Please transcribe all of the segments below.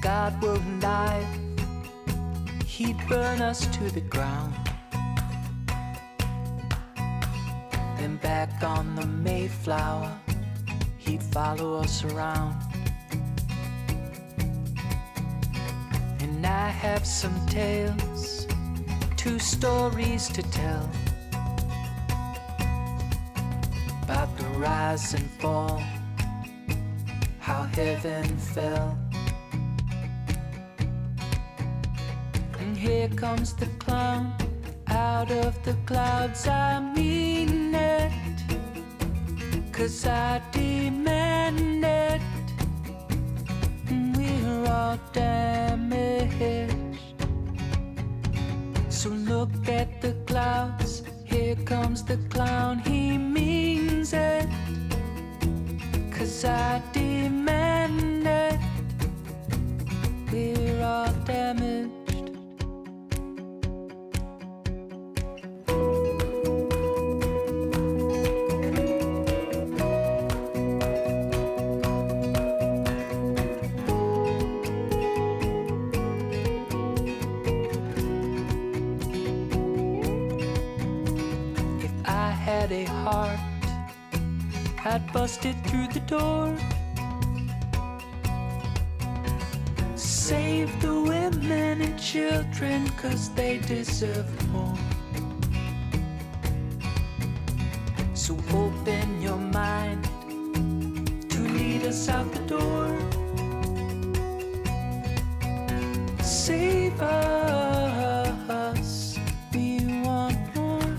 God were alive, He'd burn us to the ground. Then back on the Mayflower, He'd follow us around. And I have some tales, 2 stories to tell, about the rise and fall, how heaven fell. And here comes the clown out of the clouds. I mean it, 'cause I demand it. And we're all damaged. So look at the clouds, here comes the clown. He means it, 'cause I demand it. We're all damaged. Had a heart, I'd bust it through the door. Save the women and children, 'cause they deserve more. So open your mind to lead us out the door. Save us, we want more.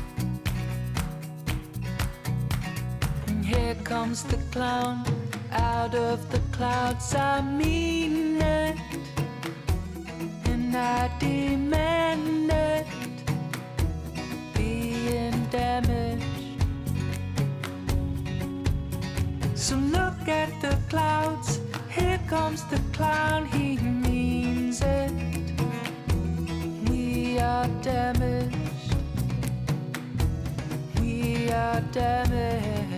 Here comes the clown out of the clouds. I mean it, and I demand it. Being damaged. So look at the clouds. Here comes the clown. He means it. We are damaged. We are damaged.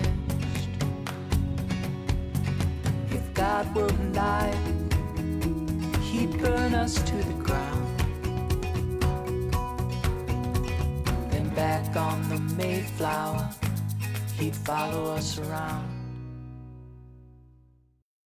God were alive, He'd burn us to the ground. Then back on the Mayflower, He'd follow us around.